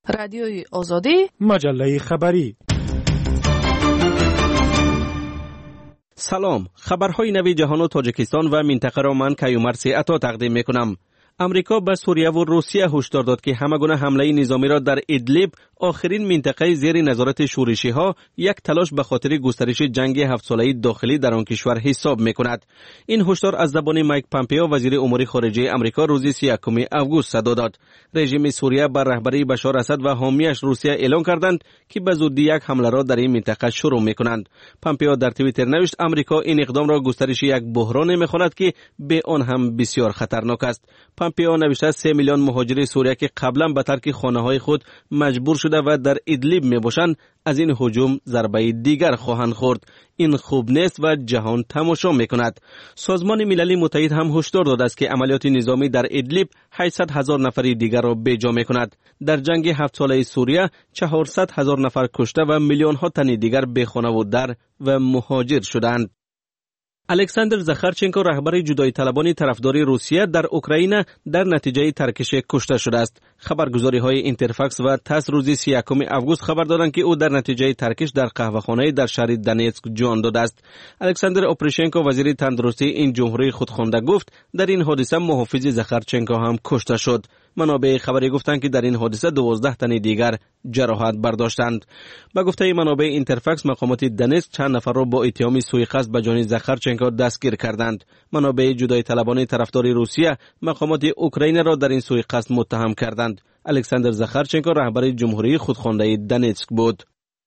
رادیوی آزادی، مجله خبری. سلام، خبرهای نوی جهان و تاجیکستان و منطقه را من کیومرث عطا تقدیم میکنم. امریکا به سوریه و روسیه هشدار داد که همگونه حمله نظامی را در ادلیب، آخرین منطقه زیر نظارت شورشی‌ها، یک تلاش به خاطر گسترش جنگ 7 ساله داخلی در آن کشور حساب می‌کند. این هشدار از زبان مایک پامپئو وزیر امور خارجه امریکا روز 31 آگوست صدا داد. رژیم سوریه بر رهبری بشار اسد و حامیش روسیه اعلام کردند که به زودی یک حمله را در این منطقه شروع می‌کنند. پامپئو در توییتر نوشت امریکا این اقدام را گسترش یک بحران می‌خواند که به آن هم بسیار خطرناک است. پامپئو نوشته 3 میلیون مهاجر سوریه که قبلا به ترک خانه‌های خود مجبور شده و در ادلیب میباشند از این هجوم ضربه دیگر خواهند خورد. این خوب نیست و جهان تماشا میکند. سازمان ملل متحد هم هشدار داده است که عملیات نظامی در ادلیب 800,000 نفر دیگر را بیجا میکند. در جنگ 7 ساله سوریه 400,000 نفر کشته و میلیون ها تن دیگر بی خانه و در و مهاجر شدند. الکساندر زاخارچنکو رهبر جدایی طلبان طرفدار روسیه در اوکراین در نتیجه ترکش کشته شده است. خبرگزاری‌های اینترفاکس و تاس روز 31 آگوست خبر دادند که او در نتیجه ترکش در قهوه‌خانه در شهر دونتسک جان داده است. الکساندر اوپریشنکو وزیر تندرستی این جمهوری خودخوانده گفت در این حادثه محافظ زاخارچنکو هم کشته شد. منابع خبری گفتند که در این حادثه 12 تن دیگر جراحت برداشتند. با گفته منابع اینترفاکس مقامات دونتسک چند نفر را با اتهام سوء قصد به جان زاخارچنکو دستگیر کردند. منابع جدایی طلبان طرفدار روسیه مقامات اوکراین را در این سوء قصد متهم کردند. الکساندر زاخارچنکو رهبر جمهوری خودخوانده دونتسک بود.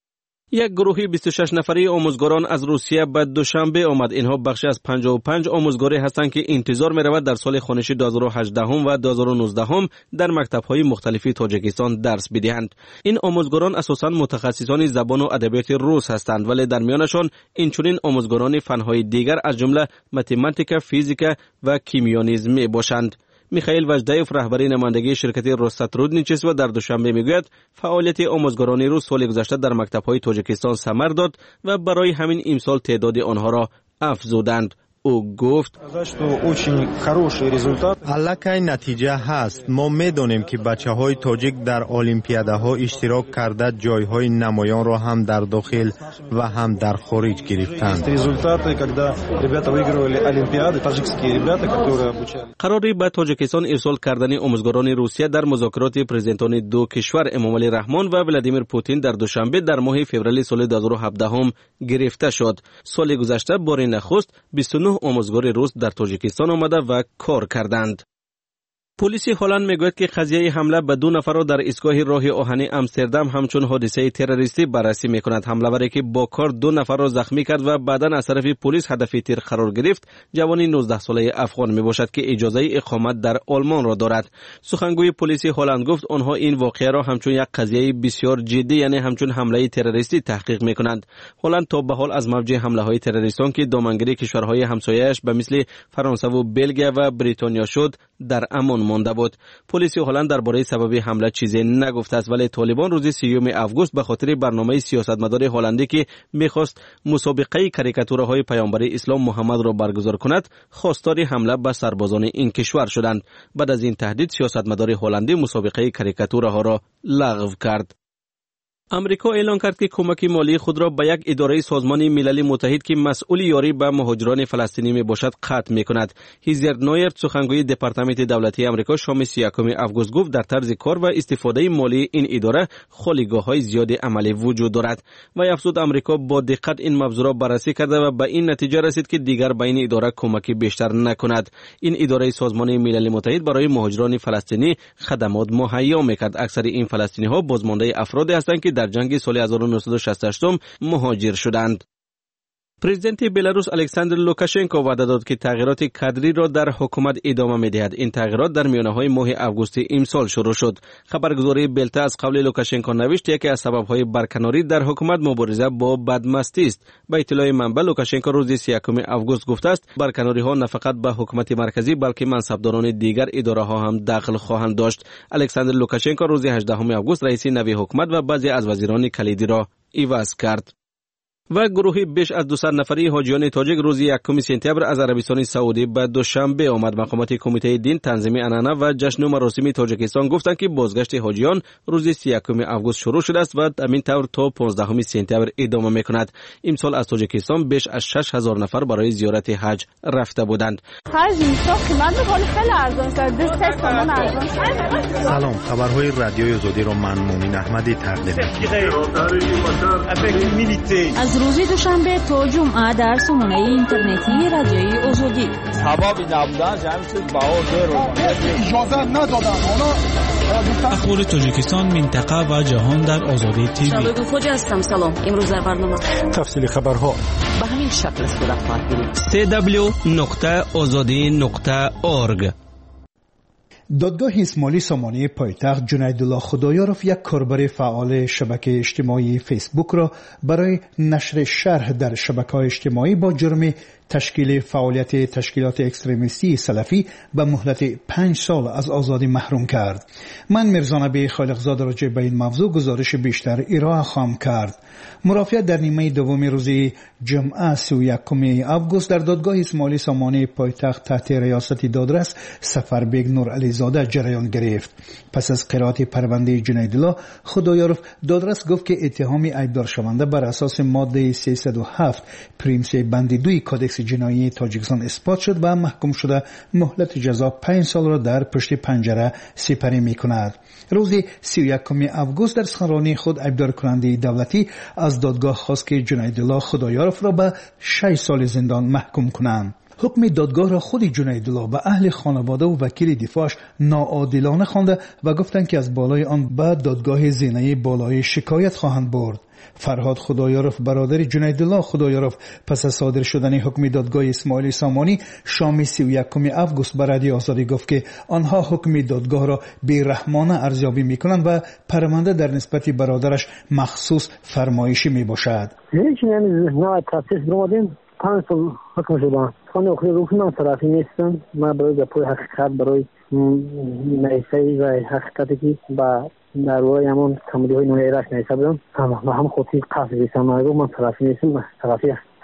یک گروه 26 نفری آموزگاران از روسیه به دوشنبه آمد. اینها بخشی از 55 آموزگاری هستند که انتظار می‌رود در سال خوانشی 2018 و 2019 در مکتب‌های مختلفی تاجیکستان درس بدهند. این آموزگاران اساساً متخصصان زبان و ادبیات روس هستند، ولی در میانشان اینچنین آموزگاران فن‌های دیگر از جمله متماتیک، فیزیک و کیمیا نیز میباشند. میخائیل وجدایف رهبری نمایندگی شرکت روستاترودنیچسو در دوشنبه میگوید فعالیت آموزگاران روس سال گذشته در مکتب‌های تاجیکستان ثمر داد و برای همین امسال تعداد آنها را افزودند. او گفت الکی نتیجه هست. ما میدانیم که بچه های تاجیک در المپیادها اشتراک کرده جایهای نمایان را هم در داخل و هم در خارج گرفتند. قراری به تاجیکستان ارسال کردن آموزگاران روسیه در مذاکرات پرزیدنتان دو کشور امامعلی رحمان و ولادیمیر پوتین در دوشنبه در ماه فوریه سال 2017 گرفته شد. سال گذشته بار نخست 29 آموزگار روس در تاجیکستان آمده و کار کردند. پلیس هلند میگوید که قضیه حمله به 2 نفر را در ایستگاه راه آهنی امستردام همچون حادثه تروریستی بررسی میکند. حمله‌وری که با کار 2 نفر را زخمی کرد و بعداً از طرف پلیس هدف تیر قرار گرفت، جوانی 19 ساله افغان میباشد که اجازه اقامت در آلمان را دارد. سخنگوی پلیس هلند گفت آنها این واقعه را همچون یک قضیه بسیار جدی یعنی همچون حمله تروریستی تحقیق میکنند. هلند تا به حال از موج حمله‌های تروریستان که دامنگیری کشورهای همسایه‌اش به مثل فرانسه و بلژیک و بریتانیا شد در امان مانده بود. پلیس هلند درباره سبب حمله چیزی نگفته است، ولی طالبان روز 30 آگوست به خاطر برنامه سیاستمدار هلندی که می‌خواست مسابقه کاریکاتورهای پیامبر اسلام محمد را برگزار کند، خواستار حمله به سربازان این کشور شدند. بعد از این تهدید سیاستمدار هلندی مسابقه کاریکاتورها را لغو کرد. امریکا اعلام کرد که کمک مالی خود را به یک اداره سازمان ملل متحد که مسئول یاری به مهاجران فلسطینی میباشد قطع میکند. هیزر نویرت سخنگوی دپارتمنت دولتی امریکا شام 31 آگوست گفت در طرز کار و استفاده مالی این اداره خالیگاه‌های زیادی عملی وجود دارد. و افزود امریکا با دقت این موضوع را بررسی کرده و به این نتیجه رسید که دیگر به این اداره کمک بیشتر نکند. این اداره سازمان ملل متحد برای مهاجران فلسطینی خدمات مهیا میکرد. اکثر این فلسطینی‌ها بازمانده افرادی هستند که در جنگ سال 1968 مهاجر شدند. پرزیدنت بلاروس الکساندر لوکاشنکو وعده داد که تغییرات کادری را در حکومت ادامه می‌دهد. این تغییرات در میانه‌های ماه آگوست امسال شروع شد. خبرگزاری بلتا از قول لوکاشنکو نوشت یکی از سبب‌های برکناری در حکومت مبارزه با بدمستی است. با اطلاع منبع لوکاشنکو روز 31 آگوست گفته است برکناری‌ها نه فقط به حکومت مرکزی بلکه منصبداران دیگر اداره‌ها هم دخل خواهند داشت. الکساندر لوکاشنکو روز 18 آگوست رئیس نوی حکومت و بعضی از وزیران کلیدی را عوض کرد. و گروهی بیش از 200 نفری حاجیان تاجیک روز 1 سپتامبر از عربستان سعودی به دوشنبه آمد. مقامات کمیته دین، تنظیم عنعنه و جشن و مراسم تاجیکستان گفتند که بازگشت حاجیان روز 31 آگوست شروع شده است و همین طور تا 15 سپتامبر ادامه میکند. امسال از تاجیکستان بیش از 6000 نفر برای زیارت حج رفته بودند. سلام، خبرهای رادیوی آزادی را من مومن احمدی تقدیم از روز دوشنبه تا جمعه در سامانه اینترنتی رادیوی آزادی. اخبار تاجیکستان، منطقه و جهان در آزادی تیوی. شبکه خوج هستم. سلام، امروز در برنامه تفصیل خبرها به همین شکل صورت خواهد گرفت. www.azadi.org. دادگاه اسماعیلی سامانی پایتخت جنیدالله خدایارف یک کاربر فعال شبکه اجتماعی فیسبوک را برای نشر شرح در شبکه‌های اجتماعی با جرم تشکیل فعالیت تشکیلات اکستریمیستی سلفی به مهلت 5 سال از آزادی محروم کرد. من میرزا نبی خالقزاده راجع به این موضوع گزارش بیشتر ارائه خواهم کرد. مرافعه در نیمه دوم روز جمعه 31 آگوست در دادگاه اسماعیلی سامانی پایتخت تحت ریاست دادرس سفربگ نورعلی زاده جریان گرفت. پس از قرائت پرونده جنیدالله خدایارف، دادرس گفت که اتهام ایبدار شونده بر اساس ماده 307 پریم 3 بند 2 کدکس جنایی تاجیکستان اثبات شد و محکوم شده مهلت جزا 5 سال را در پشت پنجره سپری می‌کند. روز 31 آگوست در سخنرانی خود ایبدار کننده دولتی از دادگاه خواست که جنیدالله خدایارف را به 6 سال زندان محکوم کنند. حکم دادگاه را خود جنیدالله به اهل خانواده و وکیل دفاعش ناعادلانه خوانده و گفتند که از بالای آن به دادگاه زینه بالای شکایت خواهند برد. فرهاد خدایارف برادر جنیدالله خدایارف پس از صادر شدن حکم دادگاه اسماعیلی سامانی شام 31 آگوست به رادیو آزادی گفت که آنها حکم دادگاه را بی‌رحمانه ارزیابی می‌کنند و پرونده در نسبت برادرش مخصوص فرمایشی میباشد. هیچ نه تاسیس برودیم 5 سال حکم شده. خانه اخری روح من طرفی نیستم. ما برای گپوی حقیقت برای نیسایی و حقیقتی که با در روی همون کمدی های نوعی راش نیسته بودم هم خودی قصد بیستم من طرفی نیستم. طرفی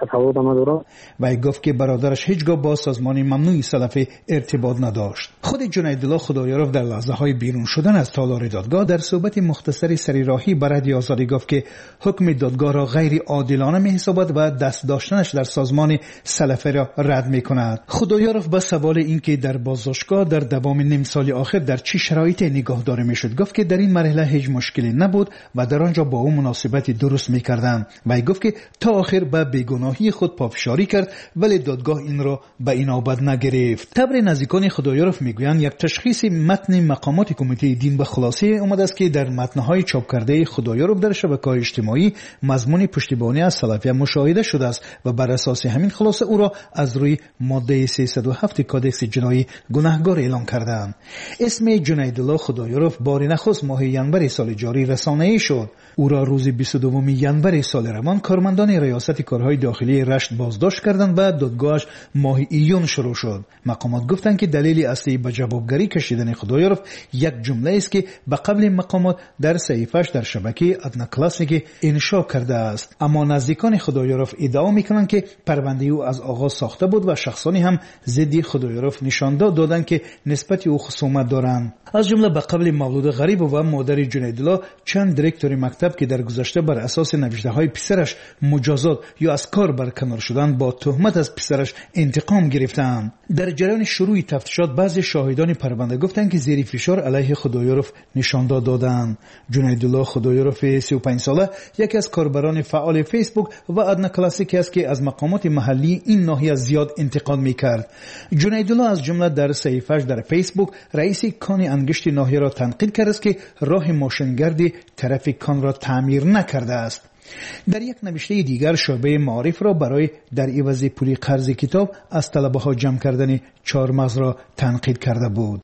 و گفت که برادرش هیچگاه با سازمان ممنوع سلفی ارتباط نداشت. خود جنیدالله خدایارف در لحظه های بیرون شدن از تالار دادگاه در صحبت مختصری سریراهی به رادیو آزادی گفت که حکم دادگاه را غیر عادلانه می‌حسابد و دست داشتنش در سازمان سلفی را رد می‌کند. خدایارف به سوال اینکه در بازداشتگاه در دوام نیم سال آخر در چه شرایطی نگاهداری می‌شد گفت که در این مرحله هیچ مشکلی نبود و در آنجا با او مناسبت درست می‌کردند و گفت که تا آخر به بیگناهی خود پافشاری کرد ولی دادگاه این را به اینابت نگرفت. تبر نزدیکان خدایارف میگویند یک تشخیص متن مقامات کمیته دین به خلاصه اومد است که در متن‌های چاپ کرده خدایارف در شبکه‌های اجتماعی مضمون پشتیبانی از سلفیه مشاهده شده است و بر اساس همین خلاصه او را از روی ماده 307 کدکس جنایی گناهکار اعلام کردند. اسم جنیدالله خدایارف بار نخست ماه ژانویه سال جاری رسانه‌ای شد. او را روز 22 ژانویه سال روان کارمندان ریاست کارهای داخلی رشت بازداشت کردند و دادگاهش ماه ایون شروع شد. مقامات گفتند که دلیل اصلی به جوابگری کشیدن خدایارف یک جمله است که به قبل مقامات در صحیفه‌اش در شبکه ادنا کلاسیک انشا کرده است. اما نزدیکان خدایارف ادعا می‌کنند که پرونده او از آغاز ساخته بود و شخصانی هم ضد خدایارف نشان دادند که نسبت او خصومت دارند. از جمله به قبل مولود غریب و مادر جنیدالله چند دیرکتور مکتب که در گذشته بر اساس نوشته‌های پسرش مجازات یا از کار برکنار شدن با تهمت از پسرش انتقام گرفتند. در جریان شروع تفتیشات بعضی شاهدان پرونده گفتند که زیر فشار علیه خدایارف نشان دادند. جنیدالله خدایارف 35 ساله یکی از کاربران فعال فیسبوک و ادنا کلاسیک است که از مقامات محلی این ناحیه زیاد انتقاد می‌کرد. جنیدالله از جمله در صحیفه‌اش در فیسبوک رئیس کان انگشت ناحیه را تنقید کرد است که راه ماشینگردی طرف کان را تعمیر نکرده است. در یک نوشته دیگر شعبه معارف را برای در عوض پول قرض کتاب از طلبه ها جمع کردن 4 مغز را تنقید کرده بود.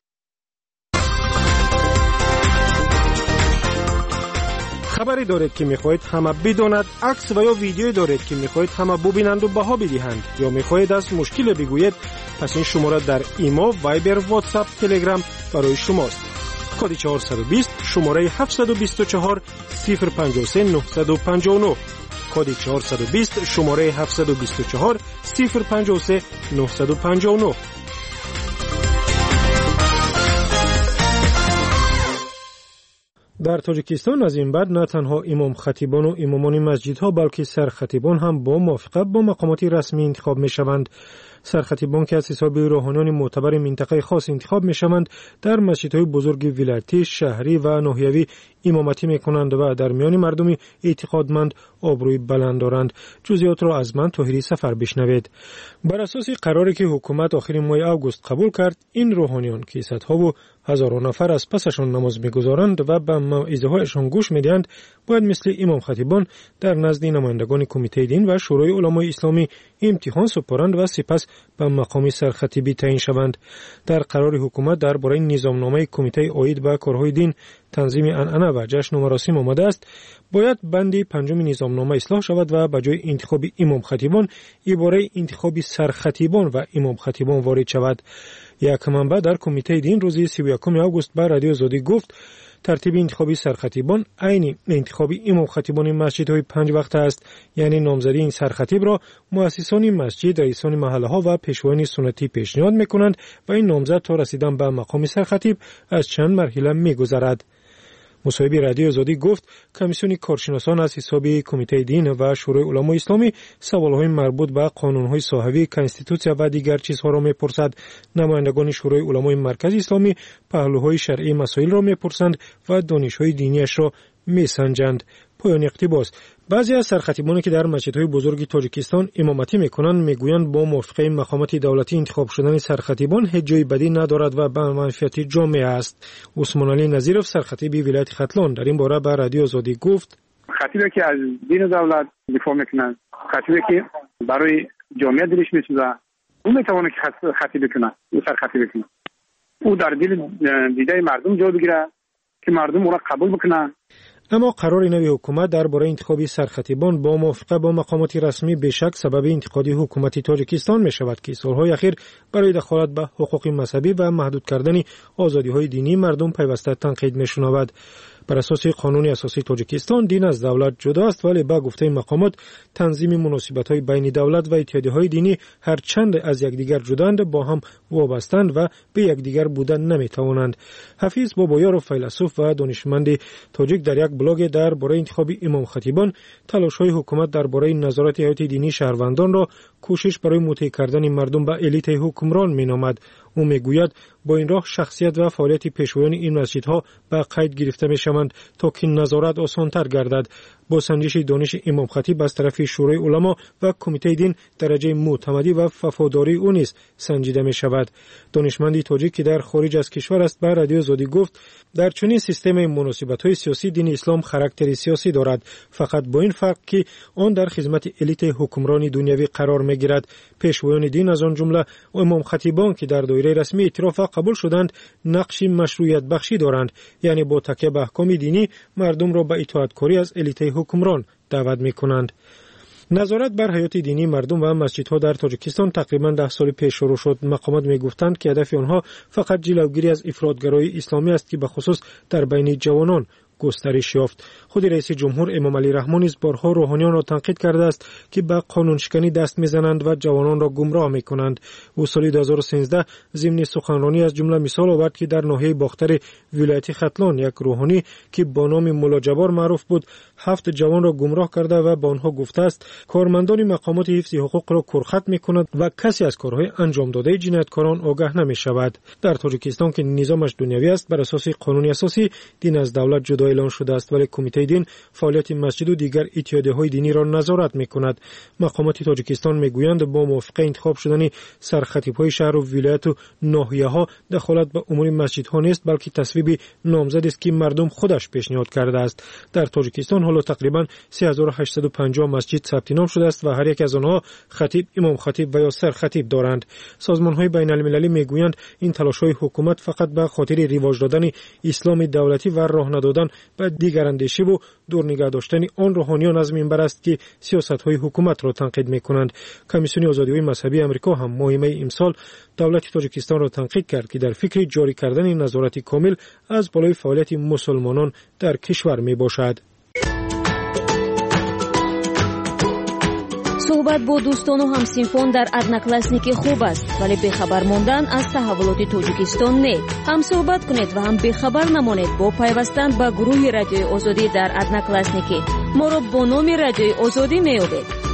خبری دارید که میخواهید همه بداند، عکس و یا ویدیویی دارید که میخواهید همه ببینند و بها بدهند یا میخواهید از مشکل بگویید، پس این شماره در ایمو، وایبر، واتساپ، تلگرام برای شماست. کد 420 شماره 724 053 959. کد 420 شماره 724 053 959. در تاجیکستان از این بعد نه تنها امام خطیبان و امامان مسجدها بلکه سرخطیبان هم با موافقت با مقامات رسمی انتخاب می شوند. سرخطیبان که از حساب روحانیان معتبر منطقه خاص انتخاب می شوند در مسجدهای بزرگ ولایتی، شهری و ناحیوی امامتی می کنند و در میان مردم اعتقادمند آبروی بلند دارند. جزئیات را از من طاهری سفر بشنوید. بر اساس قراری که حکومت آخر ماه اوگوست قبول کرد، این روحانیان که صدها و هزاران نفر از پسشان نماز می‌گذارند و به موعظه‌هایشان گوش می‌دهند، باید مثل امام خطیبان در نزد نمایندگان کمیته دین و شورای علمای اسلامی امتحان سپارند و سپس به مقام سرخطیبی تعیین شوند. در قرار حکومت درباره نظامنامه کمیته عاید به کارهای دین، تنظیم عنعنه و جشن و مراسم آمده است، باید بند 5 نظامنامه اصلاح شود و به جای انتخاب امام خطیبان عباره انتخاب سرخطیبان و امام خطیبان وارد شود. یک منبع در کمیته دین روز 31 اوگوست به رادیو آزادی گفت ترتیب انتخابی سرخطیبان عین انتخاب امام خطیبان مسجدهای 5 وقته است، یعنی نامزدی این سرخطیب را مؤسسان مسجد، رئیسان محله ها و پیشوایان سنتی پیشنهاد میکنند و این نامزد تا رسیدن به مقام سرخطیب از چند مرحله میگذرد. مصاحبه رادیو آزادی گفت کمیسیون کارشناسان از حساب کمیته دین و شورای علمای اسلامی سوالهای مربوط به قانونهای صحوی، کانستیتوسیا و دیگر چیزها را میپرسد. نمایندگان شورای علمای مرکز اسلامی پهلوهای شرعی مسائل را میپرسند و دانشهای دینیش را میسنجند. پایان اقتباس. بعضی از سرخطیبانی که در مسجدهای بزرگ تاجیکستان امامتی میکنند میگویند با موافقه مقامات دولتی انتخاب شدن سرخطیبان هیچ جای بدی ندارد و به منفعت جامعه است. عثمان علی نظیرов سرخطیب ولایت ختلان در این باره به رادیو آزادی گفت خطیبی که از دین و دولت دفاع میکنه، خطیبی که برای جامعه دلش میسوزه، اون میتونه که خطیب کنه، او سرخطیب کنه، او در دل دیده مردم جا بگیره که مردم او را قبول بکنه. اما قرار نوی حکومت درباره انتخاب سرخطیبان با موافقه با مقامات رسمی بشک سبب انتقاد حکومت تاجیکستان می شود که سالهای اخیر برای دخالت به حقوق مذهبی و محدود کردن آزادی‌های دینی مردم پیوسته تنقید می شنود. بر اساس قانون اساسی تاجیکستان دین از دولت جدا است، ولی با گفته مقامات تنظیم مناسبت‌های بین دولت و اتحادیه‌های دینی هر چند از یکدیگر جداند با هم وابستند و به یکدیگر بودن نمی‌توانند. حفیظ بابایارov فیلسوف و دانشمند تاجیک در یک بلاگ درباره انتخاب امام خطیبان تلاش‌های حکومت درباره نظارت حیات دینی شهروندان را کوشش برای مطیع کردن مردم به الیت حکمران می‌نامد. او میگوید با این راه شخصیت و فعالیت پیشوایان این مسجدها به قید گرفته میشوند تا که نظارت آسان‌تر گردد. با سنجش دانش امام خطیب از طرف شورای علما و کمیته دین درجه معتمدی و وفاداری او نیز سنجیده می شود. دانشمندی تاجیک که در خارج از کشور است به رادیو آزادی گفت در چنین سیستم مناسبت‌های سیاسی دین اسلام خاراکتری سیاسی دارد، فقط با این فرق که آن در خدمت الیت حکمرانی دنیوی قرار می‌گیرد. پیشوایان دین از آن جمله امام خطیبان که در دایره رسمی اعتراف قبول شدند نقش مشروعیت بخشی دارند، یعنی با تکیه به احکام دینی مردم را به اطاعتکاری از الیت حکمران دعوت می‌کنند. نظارت بر حیات دینی مردم و مسجدها در تاجیکستان تقریباً 10 سال پیش شروع شد. مقامات میگفتند که هدف آنها فقط جلوگیری از افراطگرایی اسلامی است که به خصوص در بین جوانان گسترش یافت. خود رئیس جمهور امام علی رحمان نیز بارها روحانیان را تنقید کرده است که به قانون شکنی دست میزنند و جوانان را گمراه میکنند. او سال 2013 ضمن سخنرانی از جمله مثال آورد که در ناحیه باختر ولایت ختلان یک روحانی که با نام مولا جبار معروف بود 7 جوان را گمراه کرده و با آنها گفته است کارمندان مقامات حفظ حقوق را کرخط میکند و کسی از کارهای انجام داده جنایتکاران آگاه نمیشود. در تاجیکستان که نظامش دنیوی است بر اساس قانون اساسی دین از دولت جدا اعلان شده است، ولی کمیته دین فعالیت مسجد و دیگر اتحادیه‌های دینی را نظارت می‌کند. مقامات تاجیکستان می‌گویند با موافقه انتخاب شدن سرخطیب‌های شهر و ولایت و ناحیه‌ها دخالت به امور مسجدها نیست، بلکه تصویب نامزدی است که مردم خودش پیشنهاد کرده است. در تاجیکستان حالا تقریباً 3850 مسجد ثبت نام شده است و هر یک از آنها خطیب، امام خطیب و یا سرخطیب دارند. سازمان‌های بین‌المللی می‌گویند این تلاش‌های حکومت فقط به خاطر رواج دادن اسلام دولتی و راه ندادن و دیگر اندیشه و دور نگه داشتن آن روحانیان از منبر است که سیاست‌های حکومت را تنقید می‌کنند. کمیسیون آزادی‌های مذهبی آمریکا هم ماه می امسال دولت تاجیکستان را تنقید کرد که در فکر جاری کردن نظارت کامل از بالای فعالیت مسلمانان در کشور میباشد. صحبت با دوستان و همسینفان در ادناکلاسنیک خوب است، ولی بخبر ماندن از تحولات تاجیکستان نه. هم صحبت کنید و هم بخبر نمانید با پیوستن به گروه رادیوی آزادی در ادناکلاسنیک. ما را با نام رادیوی آزادی میابید.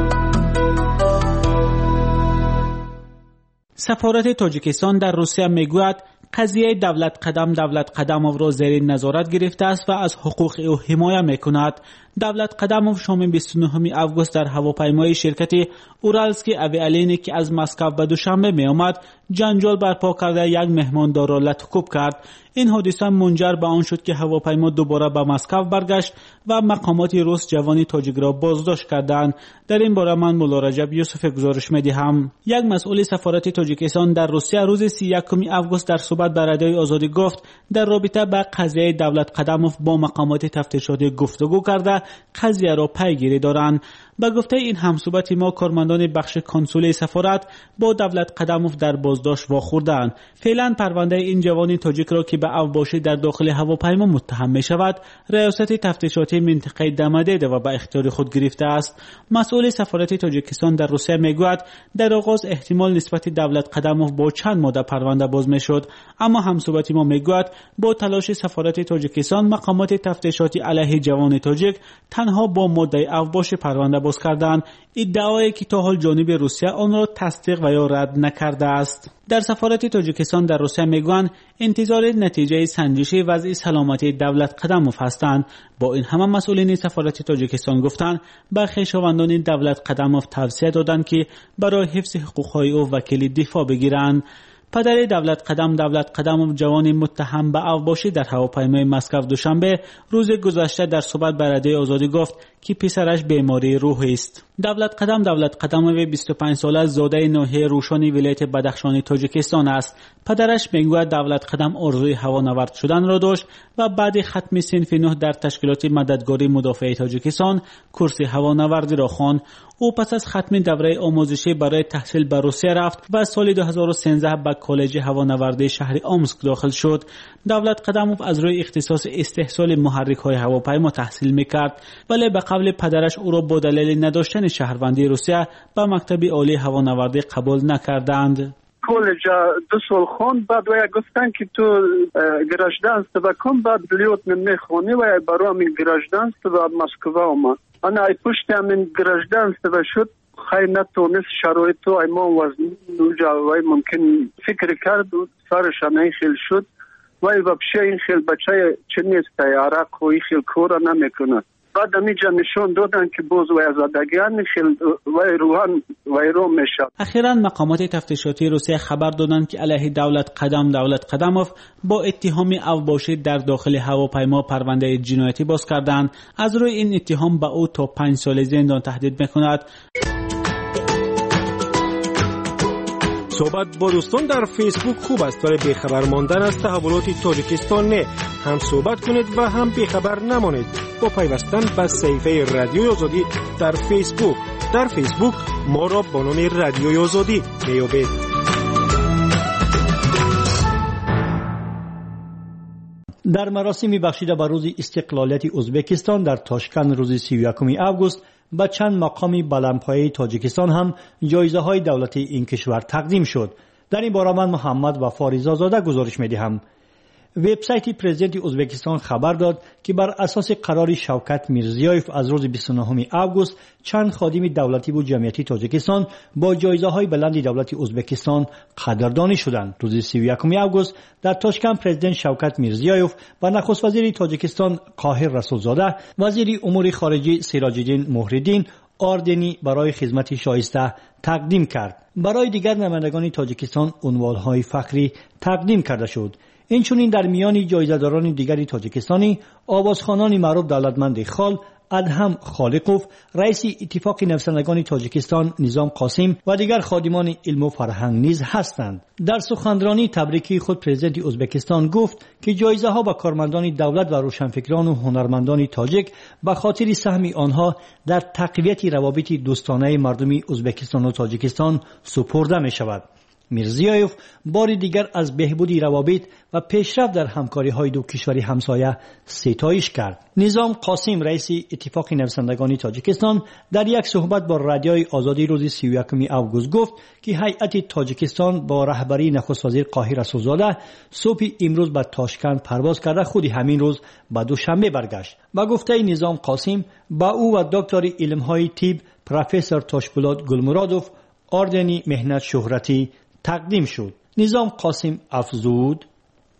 سفارت تاجیکستان در روسیه میگوید قضیه دولت قدموف را زیر نظارت گرفته است و از حقوق او حمایت میکند. دولت قدموف شام 29 اوگوست در هواپیمای شرکت اورالسکی اویالینی که از مسکو به دوشنبه می آمد جنجال برپا کرده یک مهماندار را لطخوب کرد. این حادثه منجر به آن شد که هواپیما دوباره به مسکو برگشت و مقامات روس جوانی تاجیک را بازداشت کردند. در این باره من مولا رجب یوسف گزارش می‌دهم. یک مسئول سفارت تاجیکستان در روسیه روز 31 اوگوست در صحبت با رادیوی آزادی گفت در رابطه با قضیه دولت قدموف با مقامات تفتیشاتی گفتگو کرده قضیه را پیگیری دارند. با گفته این همصحبت ما کارمندان بخش کنسولی سفارت با دولت قدموف در بازداشت واخوردند. فعلا پرونده این جوان تاجیک را که به اوباشی در داخل هواپیما متهم می شود ریاست تفتیشاتی منطقه دمدیده و به اختیار خود گرفته است. مسئول سفارت تاجیکستان در روسیه میگوید در آغاز احتمال نسبت دولت قدموف با چند ماده پرونده باز میشد، اما همصحبت ما میگوید با تلاش سفارت تاجیکستان مقامات تفتیشاتی علیه جوان تاجیک تنها با ماده اوباش پرونده باز کردند، ادعایی که تا حال جانب روسیه آن را تصدیق و یا رد نکرده است. در سفارت تاجیکستان در روسیه میگویند انتظار نتیجه سنجش وضع سلامتی دولت قدموف هستند. با این همه مسئولین سفارت تاجیکستان گفتند به خویشاوندان دولت قدموف توصیه دادند که برای حفظ حقوقهای او وکیل دفاع بگیرند. پدر دولت قدموف جوان متهم به اوباشی در هواپیمای مسکو دوشنبه روز گذشته در صحبت با رادیوی آزادی گفت که پسرش بیماری روحی است. دولت قدموف 25 ساله زاده ناحیه روشانی ولایت بدخشان تاجیکستان است. پدرش میگوید دولت قدم آرزوی هوانورد شدن را داشت و بعد ختم صنف 9 در تشکیلات مددگاری مدافع تاجیکستان کورس هوانوردی را خواند. او پس از ختم دوره آموزشی برای تحصیل به روسیه رفت و سال 2013 به کالج هوانوردی شهر آمسک داخل شد. دولت قدموف از روی اختصاص استحصال محرک‌های هواپیما تحصیل می‌کرد، ولی به قول پدرش او را با دلیل نداشتن شهروندی روسیه به مکتب عالی هوانوردی قبول نکردند. کالج 2 سال خوند، بعد و گفتن که تو گراجدانس بکن، بعد لیوت نمیخونی و برای همین گراجدانس به مسکو آمد. انا ای پشت همین گراجدانس شد، خیلی نتونست شرایط و ایمان وزن نوجوای ممکن فکر کرد و سرش همین خیل شد و بچه این خیل بچه چه نیست عرق و این خیل کورا نمیکنه. بعد همیجا نشون دادن که باز و ازادگیان خیل و روحان ویرو میشه. اخیراً مقامات تفتیشاتی روسیه خبر دادند که علیه دولت قدموف با اتهام اوباشی در داخل هواپیما پرونده جنایتی باز کردند. از روی این اتهام به او تا 5 سال زندان تهدید میکند. صحبت با دوستان در فیسبوک خوب است، ولی بیخبر ماندن از تحولات تاجیکستان نه. هم صحبت کنید و هم بیخبر نمانید با پیوستن به صفحه رادیوی آزادی در فیسبوک. در فیسبوک ما را با نام رادیوی آزادی میابید. در مراسم بخشیده به روز استقلالیت ازبکستان در تاشکند روز 31 اوگوست به چند مقام بلندپایه تاجیکستان هم جایزه های دولتی این کشور تقدیم شد. در این باره من محمد وفا رضازاده گزارش می‌دهم. وبسایت پرزیدنت ازبکستان خبر داد که بر اساس قرار شوکت میرزیایف از روز 29 اوگوست چند خادم دولتی و جمعیتی تاجیکستان با جایزه های بلند دولت ازبکستان قدردانی شدند. روز 31 اوگوست در تاشکند پرزیدنت شوکت میرزیایف و نخست وزیر تاجیکستان قاهر رسولزاده، وزیر امور خارجه سیراج‌الدین مهرالدین آردنی برای خدمت شایسته تقدیم کرد. برای دیگر نمایندگان تاجیکستان عنوان‌های فخری تقدیم کرده شد. اینچنین در میان جایزه‌داران دیگری تاجیکستانی آوازخوانان معروف دولتمند خال ادهم خالقوف، رئیس اتفاق نویسندگان تاجیکستان نظام قاسم و دیگر خادمان علم و فرهنگ نیز هستند. در سخنرانی تبریکی خود پرزیدنت ازبکستان گفت که جایزه ها به کارمندان دولت و روشنفکران و هنرمندان تاجیک به خاطر سهم آنها در تقویت روابط دوستانه مردم ازبکستان و تاجیکستان سپرده می شود. میرزیایف بار دیگر از بهبود روابط و پیشرفت در همکاری‌های دو کشور همسایه ستایش کرد. نظام قاسم رئیس اتفاق نویسندگان تاجیکستان در یک صحبت با رادیوی آزادی روز 31 اوگوست گفت که هیئت تاجیکستان با رهبری نخست وزیر قاهر رسولزاده صبح امروز به تاشکند پرواز کرده خود همین روز به دوشنبه برگشت. با گفته نظام قاسم با او و دکتر علم‌های طب پروفسور تاشپولات گلمرادوف آردن مهنت شهرتی تقدیم شد. نظام قاسم افزود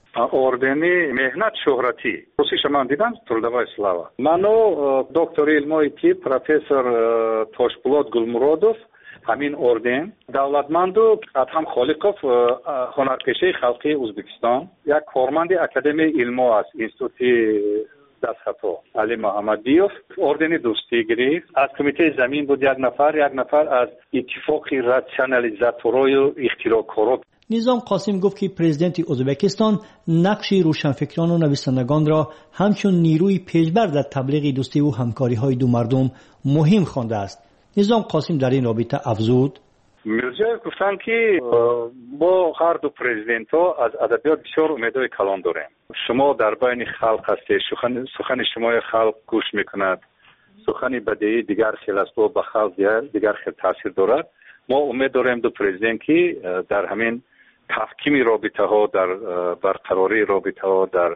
ордени меҳнат шӯҳратӣ хусиша ман дидам трудовая слава ману доктори илмои тиб профессор тошпулот гулмуродов ҳамин орден давлатманду адҳам холиқов ҳунарпешаи халқии ӯзбекистон як корманди академияи илмо аст институти дастхато али муҳаммадиев ордени дӯстӣ гирифт аз кумитаи замин буд як нафар аз иттифоқи рационализаторою ихтироъкорот. نظام قاسم گفت که پرزیدنت ازبکستان نقش روشنفکران و نویسندگان را همچون نیروی پیشبر در تبلیغ دوستی و همکاری‌های دو مردم مهم خوانده است. نظام قاسم در این رابطه افزود: میرزایف گفتند که با هر دو پرزیدنت‌ها از ادبیات بسیار امیدهای کلان داریم. شما در بین خلق هستید، سخن شما خلق گوش میکند. سخن بدیعی دیگر خیلی است و به خلق دیگر خیلی تاثیر دارد. ما امید داریم دو پرزیدنت که در همین تحکیم رابطه ها، در برقراری رابطه ها، در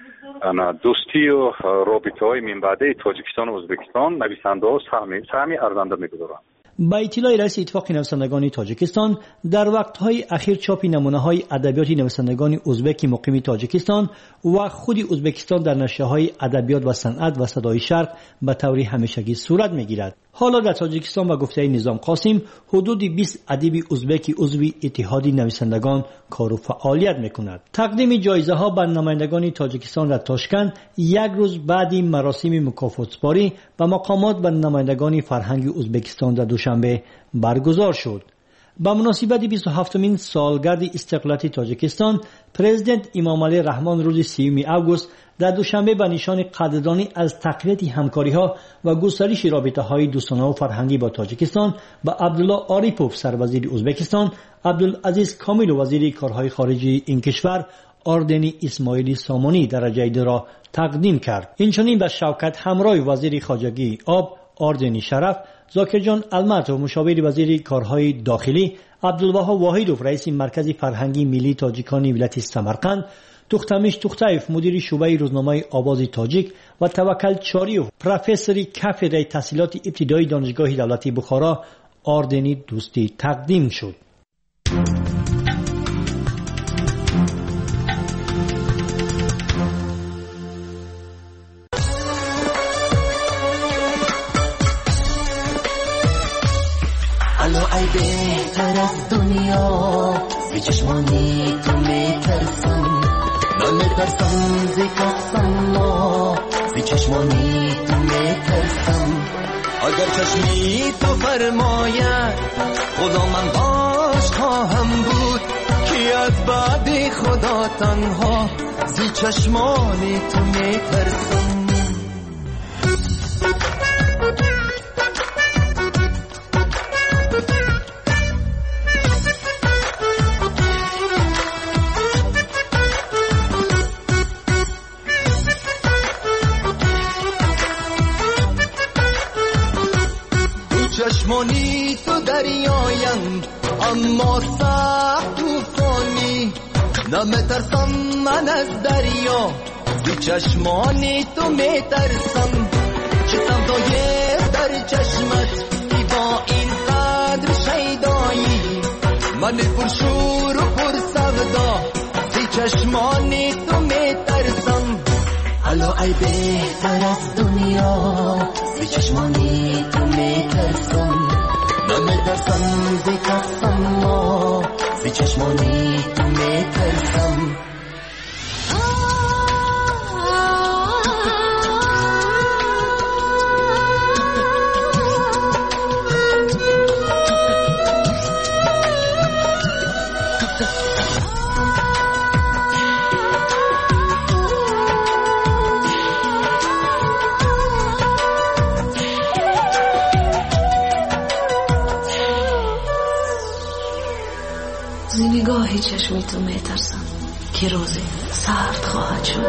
دوستی و رابطه های من بعده تاجیکستان و ازبکستان نویسنده ها سهمی ارزنده میگذارند. با اطلاع رئیس اتفاق نویسندگان تاجیکستان در وقت‌های اخیر چاپ نمونه‌های ادبیات نویسندگان ازبک مقیم تاجیکستان و خود ازبکستان در نشریه‌های ادبیات و صنعت و صدای شرق به طور همیشگی صورت می‌گیرد. حالا در تاجیکستان و گفته نظام قاسم حدود 20 ادیب ازبک عضو اتحاد نویسندگان کار و فعالیت می‌کند. تقدیم جایزه‌ها به نمایندگان تاجیکستان در تاشکند یک روز بعد مراسم مکافات‌سپاری و مقامات و نمایندگان فرهنگ ازبکستان در دوشنبه برگزار شد. با مناسبت 27مین سالگرد استقلال تاجیکستان، پرزیدنت امامعلی رحمان روز 30 آگوست در دوشنبه به نشان قدردانی از تقویت همکاری‌ها و گسترش رابطه‌های دوستانه و فرهنگی با تاجیکستان با عبدالله آریپوف سروزیر ازبکستان، عبدالعزیز کامیل وزیر کارهای خارجی این کشور اردن اسماعیل سامانی درجه 2 را تقدیم کرد. اینچنین به شوکت همراه وزیر خارجگی آب اردن شرف، زاکرجان الماتوف مشاور وزیر کارهای داخلی، عبدالوهاب واحدوف رئیس مرکز فرهنگی ملی تاجیکان ولایت سمرقند، توختمیش توختایف مدیر شعبه روزنامه آواز تاجیک و توکل چاریوف پروفسور کافه تحصیلات ابتدایی دانشگاه دولتی بخارا اردن دوستی تقدیم شد. ای بهتر از دنیا زی چشمانی تو میترسم نمیترسم زی کسم ما زی چشمانی تو میترسم اگر چشمی تو فرماید خدا من باش خواهم بود که از بعد خدا تنها زی چشمانی تو میترسم چشمانی تو دریایند اما سخت توفانی نمیترسم من از دریا زی چشمانی تو میترسم چه سودای در چشمت ای با این قدر شیدایی من پرشور و پر سودا زی چشمانی تو میترسم حالا ای بهتر از دنیا زی چشمانی تو میترسم نمیترسم زی کسم ما زی چشمانی تو میترسم نگاه چشمی تو میترسم که روزی سرد خواهد شد.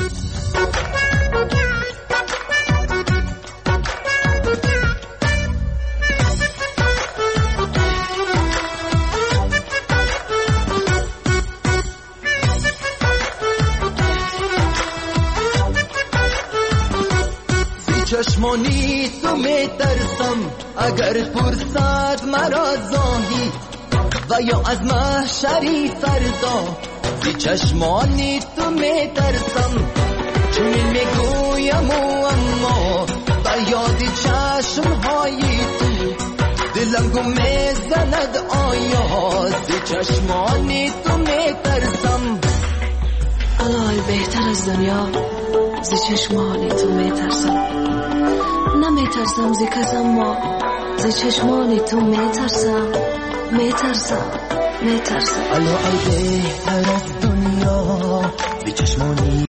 چشمانی تو میترسم اگر پرسد مرا زاهی و یا از محشری فردا زی چشمانی تو میترسم چنین میگویم اما با یاد چشمهای تو دلم گم میزند آیا زی چشمانی تو میترسم الهی بهتر از دنیا زی چشمانی تو میترسم نمیترسم زی کس اما زی چشمانی تو میترسم الهی بهتر از دنیا زی چشمانی